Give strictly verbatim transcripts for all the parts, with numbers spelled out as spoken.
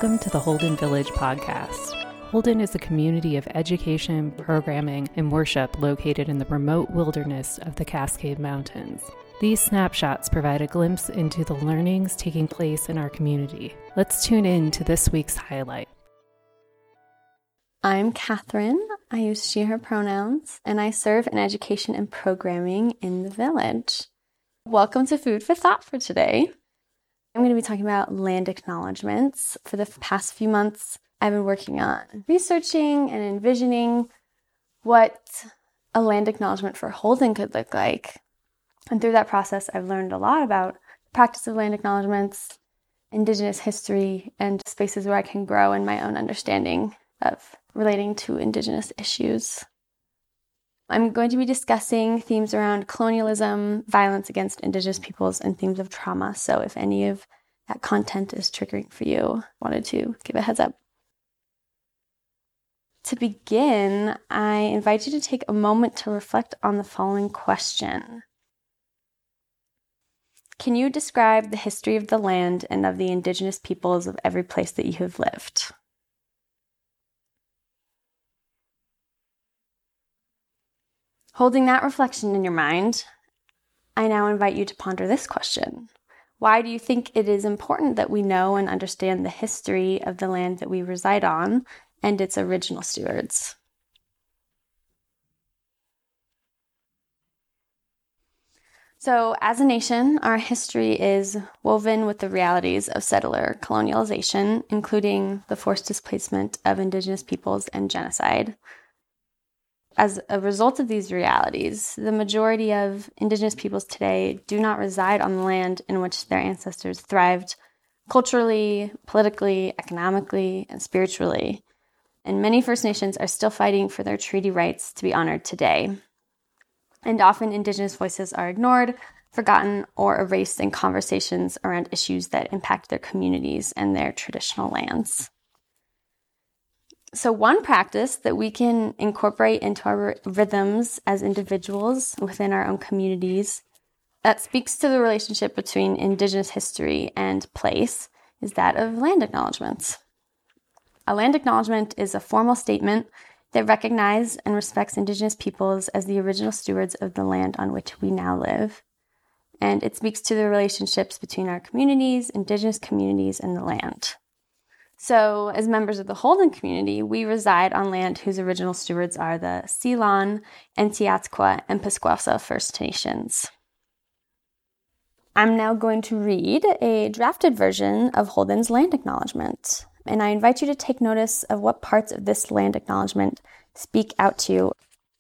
Welcome to the Holden Village podcast. Holden is a community of education, programming, and worship located in the remote wilderness of the Cascade Mountains. These snapshots provide a glimpse into the learnings taking place in our community. Let's tune in to this week's highlight. I'm Catherine. I use she, her pronouns, and I serve in education and programming in the village. Welcome to Food for Thought for today. I'm going to be talking about land acknowledgements. For the past few months, I've been working on researching and envisioning what a land acknowledgement for Holden could look like. And through that process, I've learned a lot about the practice of land acknowledgements, Indigenous history, and spaces where I can grow in my own understanding of relating to Indigenous issues. I'm going to be discussing themes around colonialism, violence against Indigenous peoples, and themes of trauma. So if any of that content is triggering for you, I wanted to give a heads up. To begin, I invite you to take a moment to reflect on the following question. Can you describe the history of the land and of the Indigenous peoples of every place that you have lived? Holding that reflection in your mind, I now invite you to ponder this question. Why do you think it is important that we know and understand the history of the land that we reside on and its original stewards? So, as a nation, our history is woven with the realities of settler colonialization, including the forced displacement of Indigenous peoples and genocide. As a result of these realities, the majority of Indigenous peoples today do not reside on the land in which their ancestors thrived culturally, politically, economically, and spiritually. And many First Nations are still fighting for their treaty rights to be honored today. And often Indigenous voices are ignored, forgotten, or erased in conversations around issues that impact their communities and their traditional lands. So one practice that we can incorporate into our rhythms as individuals within our own communities that speaks to the relationship between Indigenous history and place is that of land acknowledgements. A land acknowledgement is a formal statement that recognizes and respects Indigenous peoples as the original stewards of the land on which we now live. And it speaks to the relationships between our communities, Indigenous communities, and the land. So, as members of the Holden community, we reside on land whose original stewards are the Seelon, Entiatqua, and Pasquasa First Nations. I'm now going to read a drafted version of Holden's land acknowledgement, and I invite you to take notice of what parts of this land acknowledgement speak out to you.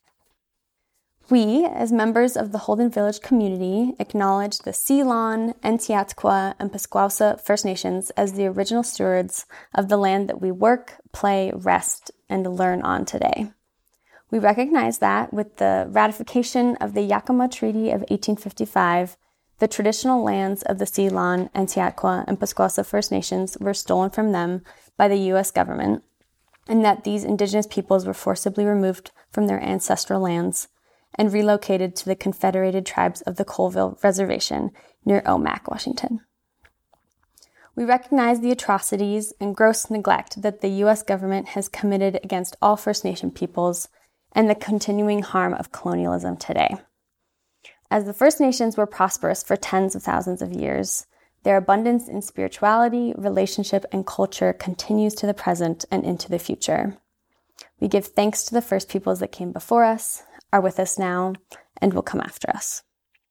We, as members of the Holden Village community, acknowledge the Seelon, Entiatqua, and Pasquasa First Nations as the original stewards of the land that we work, play, rest, and learn on today. We recognize that with the ratification of the Yakima Treaty of eighteen fifty-five, the traditional lands of the Seelon, Entiatqua, and Pasquasa First Nations were stolen from them by the U S government, and that these Indigenous peoples were forcibly removed from their ancestral lands and relocated to the Confederated Tribes of the Colville Reservation near Omak, Washington. We recognize the atrocities and gross neglect that the U S government has committed against all First Nation peoples and the continuing harm of colonialism today. As the First Nations were prosperous for tens of thousands of years, their abundance in spirituality, relationship, and culture continues to the present and into the future. We give thanks to the first peoples that came before us, are with us now, and will come after us.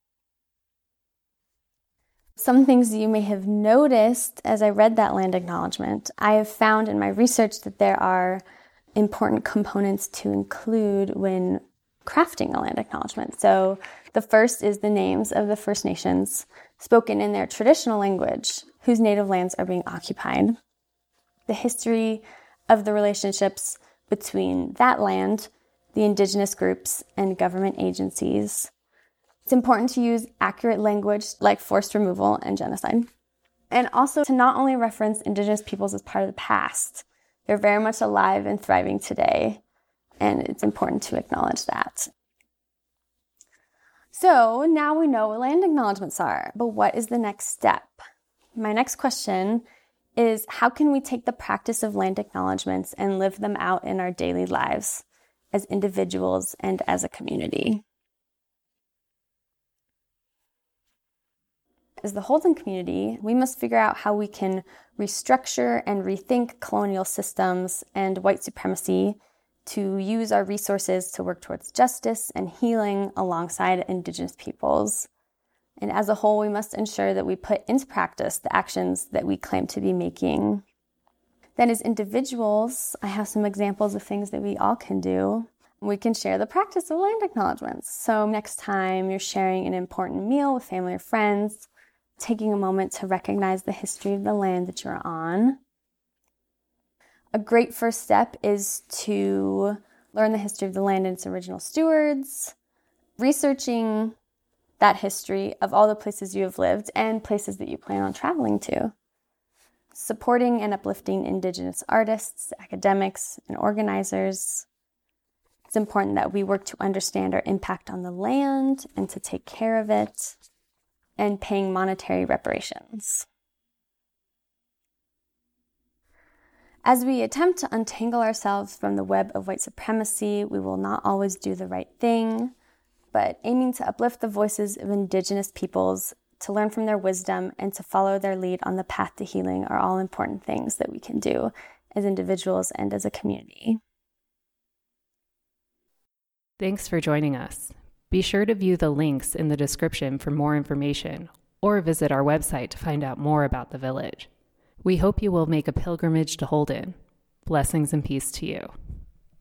Some things you may have noticed as I read that land acknowledgement, I have found in my research that there are important components to include when crafting a land acknowledgement. So the first is the names of the First Nations spoken in their traditional language whose native lands are being occupied. The history of the relationships between that land, the Indigenous groups, and government agencies. It's important to use accurate language like forced removal and genocide. And also to not only reference Indigenous peoples as part of the past, they're very much alive and thriving today, and it's important to acknowledge that. So now we know what land acknowledgements are, but what is the next step? My next question is how can we take the practice of land acknowledgements and live them out in our daily lives as individuals and as a community? As the Holden community, we must figure out how we can restructure and rethink colonial systems and white supremacy to use our resources to work towards justice and healing alongside Indigenous peoples. And as a whole, we must ensure that we put into practice the actions that we claim to be making. Then as individuals, I have some examples of things that we all can do. We can share the practice of land acknowledgements. So next time you're sharing an important meal with family or friends, taking a moment to recognize the history of the land that you're on. A great first step is to learn the history of the land and its original stewards, researching that history of all the places you have lived and places that you plan on traveling to. Supporting and uplifting Indigenous artists, academics, and organizers. It's important that we work to understand our impact on the land and to take care of it, and paying monetary reparations. As we attempt to untangle ourselves from the web of white supremacy, we will not always do the right thing, but aiming to uplift the voices of Indigenous peoples, to learn from their wisdom, and to follow their lead on the path to healing are all important things that we can do as individuals and as a community. Thanks for joining us. Be sure to view the links in the description for more information, or visit our website to find out more about the village. We hope you will make a pilgrimage to Holden. Blessings and peace to you.